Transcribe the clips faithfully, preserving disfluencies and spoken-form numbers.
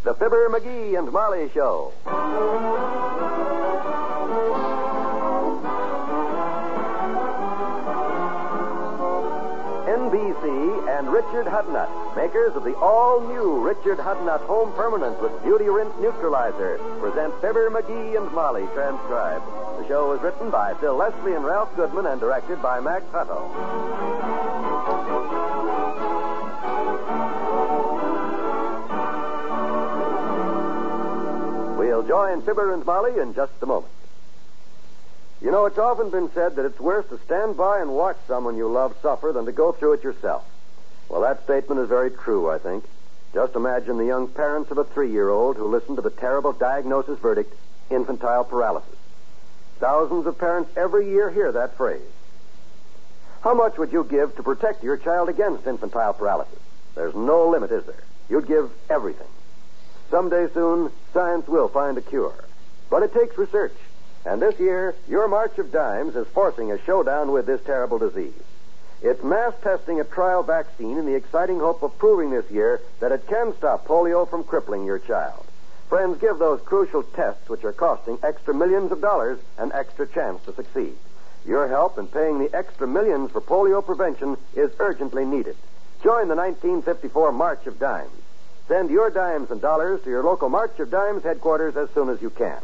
the Fibber, McGee, and Molly Show. N B C and Richard Hudnut, makers of the all-new Richard Hudnut Home Permanent with Beauty Rinse Neutralizer, present Fibber, McGee, and Molly, transcribed. The show was written by Phil Leslie and Ralph Goodman and directed by Max Hutto. We'll join Fibber and Molly in just a moment. You know, it's often been said that it's worse to stand by and watch someone you love suffer than to go through it yourself. Well, that statement is very true, I think. Just imagine the young parents of a three-year-old who listened to the terrible diagnosis verdict, infantile paralysis. Thousands of parents every year hear that phrase. How much would you give to protect your child against infantile paralysis? There's no limit, is there? You'd give everything. Someday soon, science will find a cure. But it takes research. And this year, your March of Dimes is forcing a showdown with this terrible disease. It's mass testing a trial vaccine in the exciting hope of proving this year that it can stop polio from crippling your child. Friends, give those crucial tests, which are costing extra millions of dollars, an extra chance to succeed. Your help in paying the extra millions for polio prevention is urgently needed. Join the nineteen fifty-four March of Dimes. Send your dimes and dollars to your local March of Dimes headquarters as soon as you can.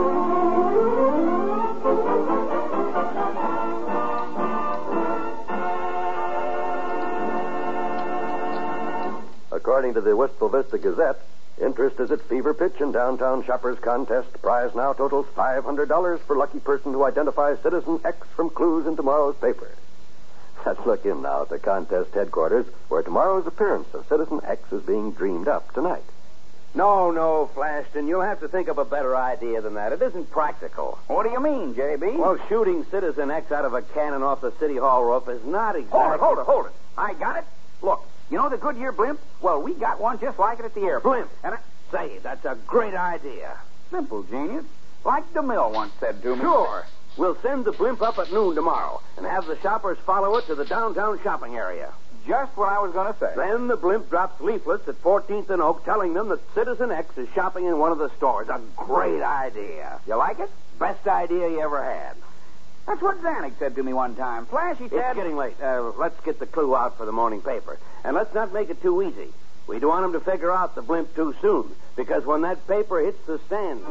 According to the Wistful Vista Gazette, interest is at fever pitch in downtown shoppers contest. Prize now totals five hundred dollars for lucky person who identifies Citizen X from clues in tomorrow's paper. Let's look in now at the contest headquarters, where tomorrow's appearance of Citizen X is being dreamed up tonight. No, no, Flashton, you'll have to think of a better idea than that. It isn't practical. What do you mean, J B? Well, shooting Citizen X out of a cannon off the City Hall roof is not exactly... Hold it, hold it, hold it. I got it. Look, you know the Goodyear blimp? Well, we got one just like it at the airport. Blimp? And I... Say, that's a great idea. Simple, genius. Like DeMille once said to me. Sure. We'll send the blimp up at noon tomorrow and have the shoppers follow it to the downtown shopping area. Just what I was going to say. Then the blimp drops leaflets at fourteenth and Oak telling them that Citizen X is shopping in one of the stores. A great idea. You like it? Best idea you ever had. That's what Zanuck said to me one time. Flash, he said... It's getting late. Uh, let's get the clue out for the morning paper. And let's not make it too easy. We don't want them to figure out the blimp too soon, because when that paper hits the stand...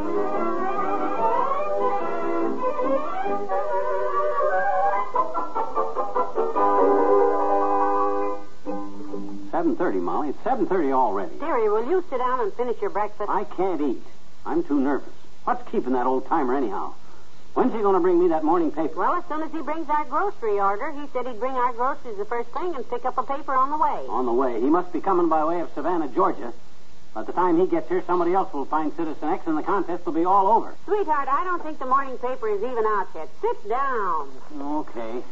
seven thirty, Molly. It's seven thirty already. Dearie, will you sit down and finish your breakfast? I can't eat. I'm too nervous. What's keeping that old-timer anyhow? When's he going to bring me that morning paper? Well, as soon as he brings our grocery order. He said he'd bring our groceries the first thing and pick up a paper on the way. On the way. He must be coming by way of Savannah, Georgia. By the time he gets here, somebody else will find Citizen X, and the contest will be all over. Sweetheart, I don't think the morning paper is even out yet. Sit down. Okay.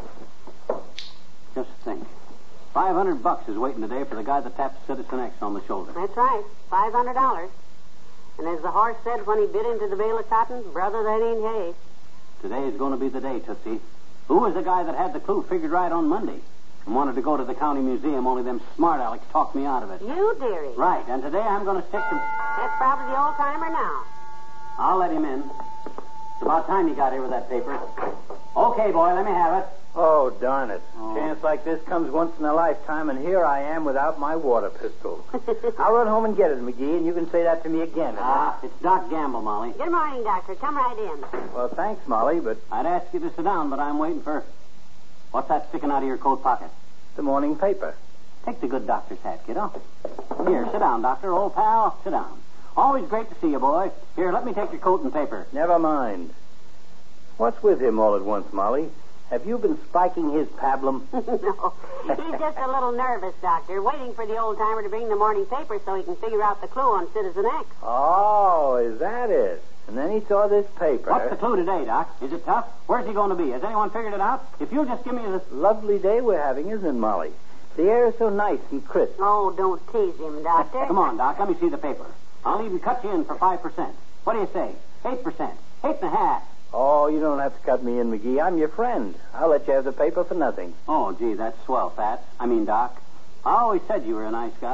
Just think. Five hundred bucks is waiting today for the guy that taps Citizen X on the shoulder. That's right. Five hundred dollars. And as the horse said when he bit into the bale of cotton, brother, that ain't hay. Today is going to be the day, Tootsie. Who was the guy that had the clue figured right on Monday and wanted to go to the county museum, only them smart Alecs talked me out of it? You, dearie. Right, and today I'm going to stick to... That's probably the old-timer now. I'll let him in. It's about time he got here with that paper. Okay, boy, let me have it. Oh, darn it. Oh. Chance like this comes once in a lifetime, and here I am without my water pistol. I'll run home and get it, McGee, and you can say that to me again. Ah, it's Doc Gamble, Molly. Good morning, Doctor. Come right in. Well, thanks, Molly, but I'd ask you to sit down, but I'm waiting for... What's that sticking out of your coat pocket? the morning paper. Take the good doctor's hat, kiddo. Here, sit down, Doctor. Old pal, sit down. Always great to see you, boy. Here, let me take your coat and paper. Never mind. What's with him all at once, Molly? Have you been spiking his pablum? No. He's just a little nervous, Doctor, waiting for the old-timer to bring the morning paper so he can figure out the clue on Citizen X. Oh, is that it? And then he saw this paper. What's the clue today, Doc? Is it tough? Where's he going to be? Has anyone figured it out? If you'll just give me this... Lovely day we're having, isn't it, Molly? The air is so nice and crisp. Oh, don't tease him, Doctor. Come on, Doc. Let me see the paper. I'll even cut you in for five percent. What do you say? Eight percent. Eight and a half. Oh, you don't have to cut me in, McGee. I'm your friend. I'll let you have the paper for nothing. Oh, gee, that's swell, Fats. I mean, Doc. I always said you were a nice guy.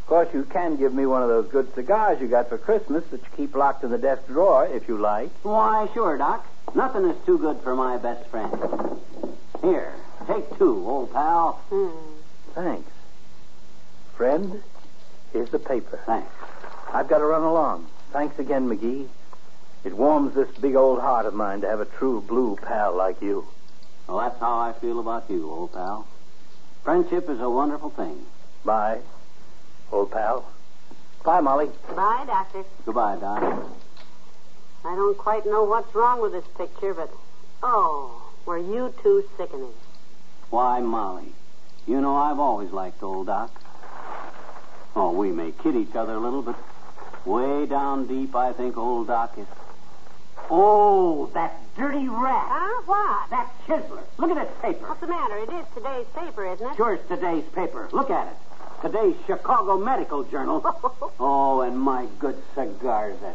course, you can give me one of those good cigars you got for Christmas that you keep locked in the desk drawer, if you like. Why, sure, Doc. Nothing is too good for my best friend. Here, take two, old pal. Hmm. Thanks. Friend, here's the paper. Thanks. I've got to run along. Thanks again, McGee. It warms this big old heart of mine to have a true blue pal like you. Well, that's how I feel about you, old pal. Friendship is a wonderful thing. Bye, old pal. Bye, Molly. Bye, Doctor. Goodbye, Doc. I don't quite know what's wrong with this picture, but... Oh, were you two sickening? Why, Molly, you know I've always liked old Doc. Oh, we may kid each other a little, but way down deep, I think old Doc is... Oh, that dirty rat. Huh? What? That chiseler. Look at this paper. What's the matter? It is today's paper, isn't it? Sure, it's today's paper. Look at it. Today's Chicago Medical Journal. Oh, and my good cigars, that...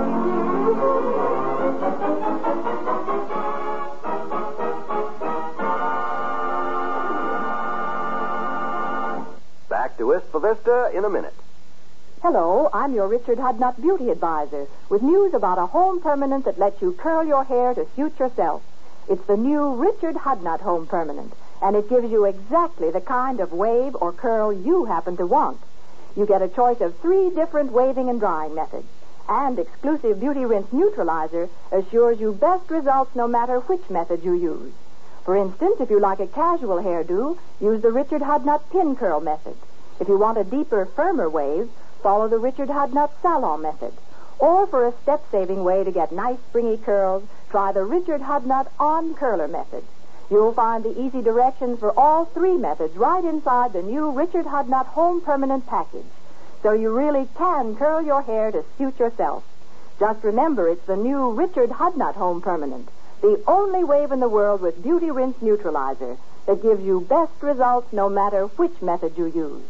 Back to Wistful Vista in a minute. Hello, I'm your Richard Hudnut beauty advisor with news about a home permanent that lets you curl your hair to suit yourself. It's the new Richard Hudnut Home Permanent, and it gives you exactly the kind of wave or curl you happen to want. You get a choice of three different waving and drying methods, and exclusive Beauty Rinse Neutralizer assures you best results no matter which method you use. For instance, if you like a casual hairdo, use the Richard Hudnut Pin Curl method. If you want a deeper, firmer wave, follow the Richard Hudnut Salon method. Or for a step-saving way to get nice, springy curls, try the Richard Hudnut On Curler method. You'll find the easy directions for all three methods right inside the new Richard Hudnut Home Permanent package. So you really can curl your hair to suit yourself. Just remember, it's the new Richard Hudnut Home Permanent, the only wave in the world with Beauty Rinse Neutralizer that gives you best results no matter which method you use.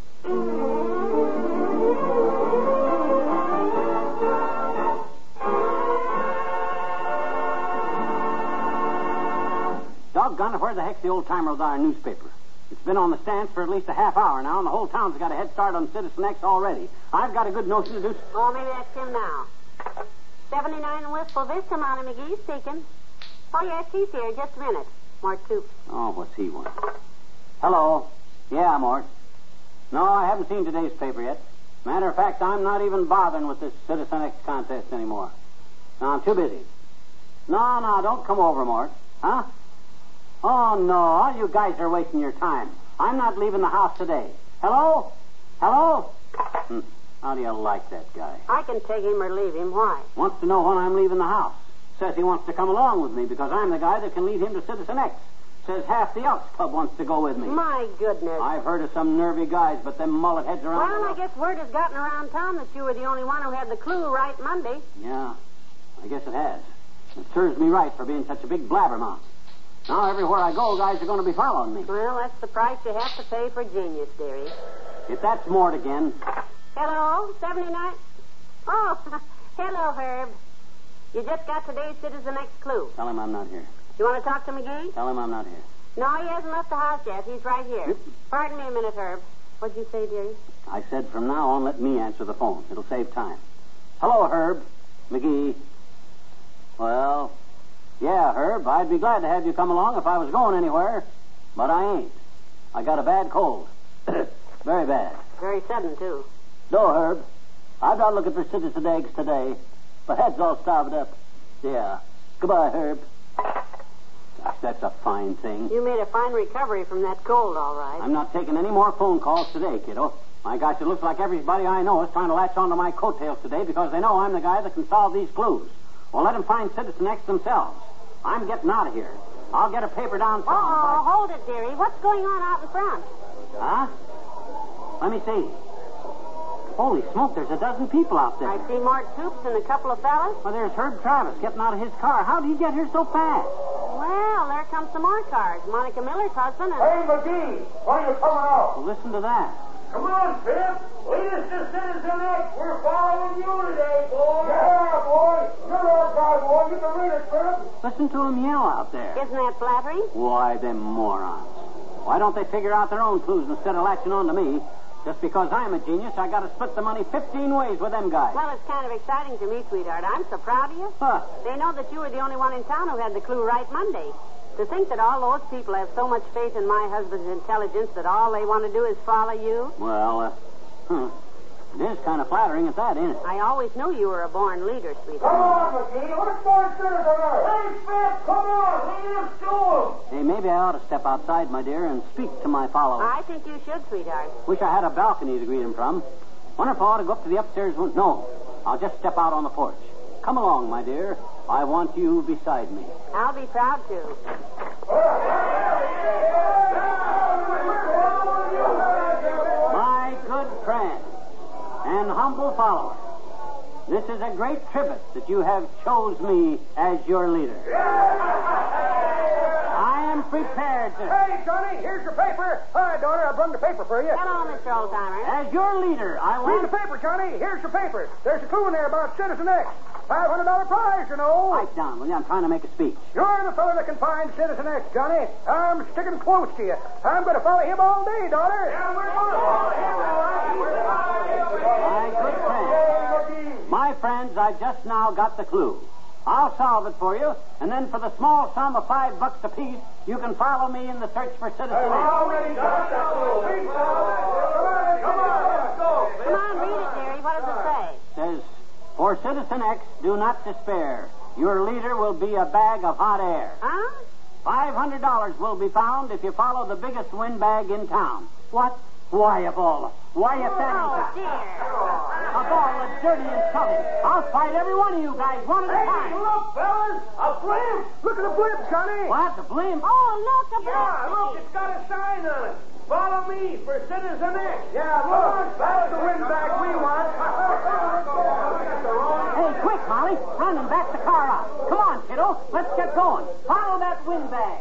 Doggone it, where the heck's the old-timer with our newspaper? It's been on the stands for at least a half hour now, and the whole town's got a head start on Citizen X already. I've got a good notion to do... Oh, maybe that's him now. seventy-nine Wistful Vista, Molly McGee speaking. Oh, yes, he's here. Just a minute. Mort Toops. Oh, what's he want? Hello. Yeah, Mort. No, I haven't seen today's paper yet. Matter of fact, I'm not even bothering with this Citizen X contest anymore. No, I'm too busy. No, no, don't come over, Mort. Huh? Oh, no, all you guys are wasting your time. I'm not leaving the house today. Hello? Hello? Hmm. How do you like that guy? I can take him or leave him. Why? Wants to know when I'm leaving the house. Says he wants to come along with me because I'm the guy that can lead him to Citizen X. Says half the Elks Club wants to go with me. My goodness. I've heard of some nervy guys, but them mullet heads around... Well, I guess word has gotten around town that you were the only one who had the clue right Monday. Yeah, I guess it has. It serves me right for being such a big blabbermouth. Now, everywhere I go, guys are going to be following me. Well, that's the price you have to pay for genius, dearie. If that's Mort again... Hello, seventy-nine... Oh, hello, Herb. You just got today's Citizen X clue. Tell him I'm not here. You want to talk to McGee? Tell him I'm not here. No, he hasn't left the house yet. He's right here. Yep. Pardon me a minute, Herb. What'd you say, dearie? I said from now on, let me answer the phone. It'll save time. Hello, Herb. McGee. Well, yeah, Herb, I'd be glad to have you come along if I was going anywhere. But I ain't. I got a bad cold. Very bad. Very sudden, too. No, Herb. I'm not looking for Citizen eggs today. My head's all starved up. Yeah. Goodbye, Herb. Gosh, that's a fine thing. You made a fine recovery from that cold, all right. I'm not taking any more phone calls today, kiddo. My gosh, it looks like everybody I know is trying to latch onto my coattails today because they know I'm the guy that can solve these clues. Well, let them find Citizen X themselves. I'm getting out of here. I'll get a paper downtown. Oh, hold it, dearie. What's going on out in front? Huh? Let me see. Holy smoke, there's a dozen people out there. I see Mort Toops and a couple of fellas. Well, there's Herb Travis getting out of his car. How did he get here so fast? Well, there come some more cars. Monica Miller's husband and... Hey, McGee, when are you coming out? Well, listen to that. Come on, Pip. Lead us to Citizen X. We're following you today, boy. Yeah, boy. You're our guy, boy. You can read it, Pip. Listen to him yell out there. Isn't that flattering? Why, them morons. Why don't they figure out their own clues instead of latching on to me? Just because I'm a genius, I got to split the money fifteen ways with them guys. Well, it's kind of exciting to me, sweetheart. I'm so proud of you. Huh. They know that you were the only one in town who had the clue right Monday. To think that all those people have so much faith in my husband's intelligence that all they want to do is follow you. Well, uh, huh. It is kind of flattering at that, ain't it? I always knew you were a born leader, Come sweetheart. on, McGee. Let's go and sit us on Hey, Smith, come on. Lead us to him. Hey, maybe I ought to step outside, my dear, and speak to my followers. I think you should, sweetheart. Wish I had a balcony to greet them from. Wonder if I ought to go up to the upstairs room. No, I'll just step out on the porch. Come along, my dear. I want you beside me. I'll be proud to. My good friends and humble followers, this is a great tribute that you have chose me as your leader. I am prepared to... Hey, Johnny, here's your paper. Hi, daughter, I brought the paper for you. Hello, Mister Oldtimer. As your leader, I Read want... the paper, Johnny. Here's your paper. There's a clue in there about Citizen X. five hundred dollars prize, you know. Pipe down, will you? I'm trying to make a speech. You're the fellow that can find Citizen X, Johnny. I'm sticking close to you. I'm going to follow him all day, daughter. Yeah, we're going to follow him. My good friends, my friends, I just now got the clue. I'll solve it for you, and then for the small sum of five bucks apiece, you can follow me in the search for Citizen X. Already got that clue. Come on, come on, let's go. Come on, read it, Jerry. What does it say? Says, for Citizen X, do not despair. Your leader will be a bag of hot air. Huh? Five hundred dollars will be found if you follow the biggest windbag in town. What? Why, of all... Why, if that Oh, ain't... dear. Of all the dirty and something. I'll fight every one of you guys, one at a Hey, time. look, fellas. A blimp. Look at the blimp, Johnny. What? The blimp? Oh, look, a Yeah, look, it's got a sign on it. Follow me for Citizen X. Yeah, look, that's the windbag we want. Hey, quick, Molly. Run and back the car out. Come on, kiddo. Let's get going. Follow that windbag.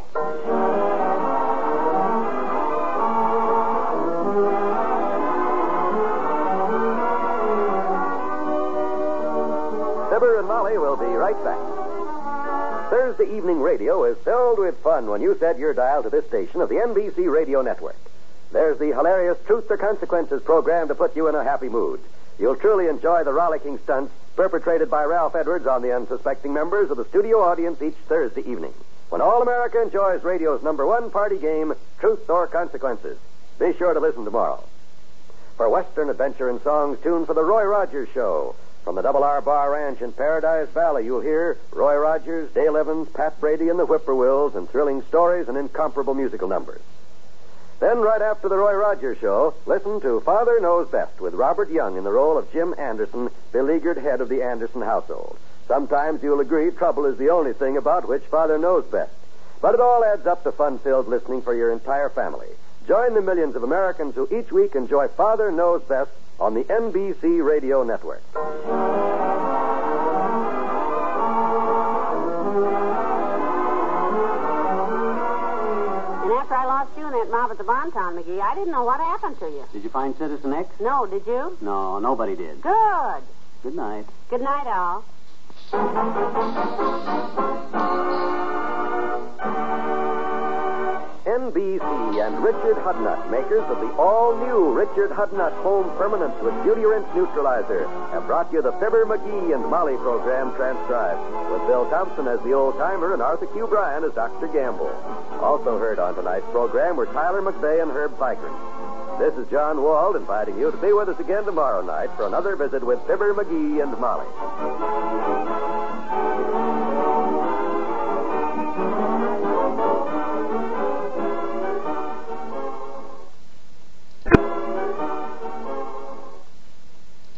Fibber and Molly will be right back. Thursday evening radio is filled with fun when you set your dial to this station of the N B C Radio Network. There's the hilarious Truth or Consequences program to put you in a happy mood. You'll truly enjoy the rollicking stunts perpetrated by Ralph Edwards on the unsuspecting members of the studio audience each Thursday evening, when all America enjoys radio's number one party game, Truth or Consequences. Be sure to listen tomorrow. For Western adventure and songs tuned for the Roy Rogers Show, from the Double R Bar Ranch in Paradise Valley, you'll hear Roy Rogers, Dale Evans, Pat Brady, and the Whippoorwills, and thrilling stories and incomparable musical numbers. Then, right after the Roy Rogers Show, listen to Father Knows Best with Robert Young in the role of Jim Anderson, beleaguered head of the Anderson household. Sometimes you'll agree trouble is the only thing about which Father knows best. But it all adds up to fun-filled listening for your entire family. Join the millions of Americans who each week enjoy Father Knows Best on the N B C Radio Network. And after I lost you in that mob at the Bonton, McGee, I didn't know what happened to you. Did you find Citizen X? No, did you? No, nobody did. Good. Good night. Good night, all. N B C and Richard Hudnut, makers of the all-new Richard Hudnut Home Permanent with Beauty Rinse Neutralizer, have brought you the Fibber, McGee, and Molly program transcribed, with Bill Thompson as the old-timer and Arthur Q. Bryan as Doctor Gamble. Also heard on tonight's program were Tyler McVeigh and Herb Vikram. This is John Wald inviting you to be with us again tomorrow night for another visit with Fibber, McGee, and Molly.